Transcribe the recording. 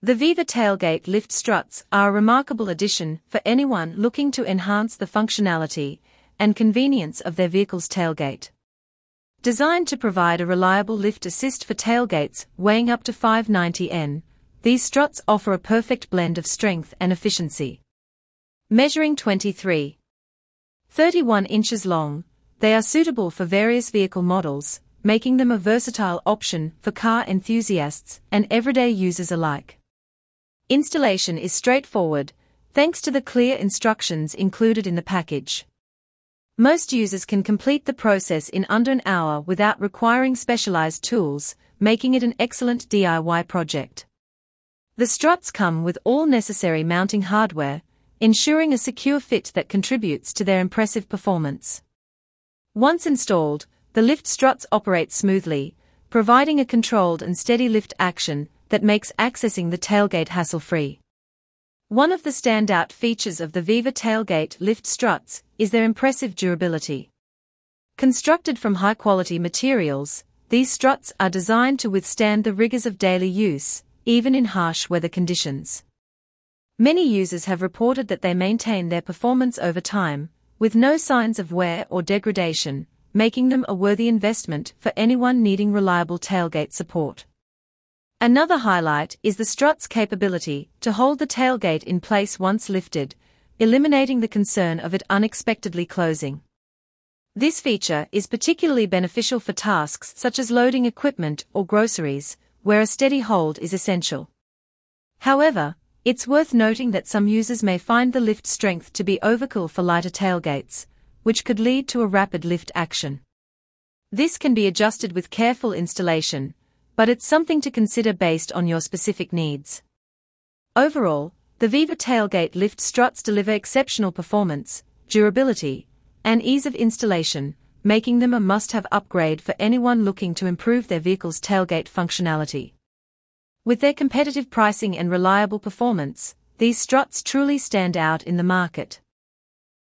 The Viva tailgate lift struts are a remarkable addition for anyone looking to enhance the functionality and convenience of their vehicle's tailgate. Designed to provide a reliable lift assist for tailgates weighing up to 590 N, these struts offer a perfect blend of strength and efficiency. Measuring 23.31 inches long, they are suitable for various vehicle models, making them a versatile option for car enthusiasts and everyday users alike. Installation is straightforward, thanks to the clear instructions included in the package. Most users can complete the process in under an hour without requiring specialized tools, making it an excellent DIY project. The struts come with all necessary mounting hardware, ensuring a secure fit that contributes to their impressive performance. Once installed, the lift struts operate smoothly, providing a controlled and steady lift action that makes accessing the tailgate hassle-free. One of the standout features of the Viva tailgate lift struts is their impressive durability. Constructed from high-quality materials, these struts are designed to withstand the rigors of daily use, even in harsh weather conditions. Many users have reported that they maintain their performance over time, with no signs of wear or degradation, making them a worthy investment for anyone needing reliable tailgate support. Another highlight is the strut's capability to hold the tailgate in place once lifted, eliminating the concern of it unexpectedly closing. This feature is particularly beneficial for tasks such as loading equipment or groceries, where a steady hold is essential. However, it's worth noting that some users may find the lift strength to be overkill for lighter tailgates, which could lead to a rapid lift action. This can be adjusted with careful installation, but it's something to consider based on your specific needs. Overall, the Viva tailgate lift struts deliver exceptional performance, durability, and ease of installation, making them a must-have upgrade for anyone looking to improve their vehicle's tailgate functionality. With their competitive pricing and reliable performance, these struts truly stand out in the market.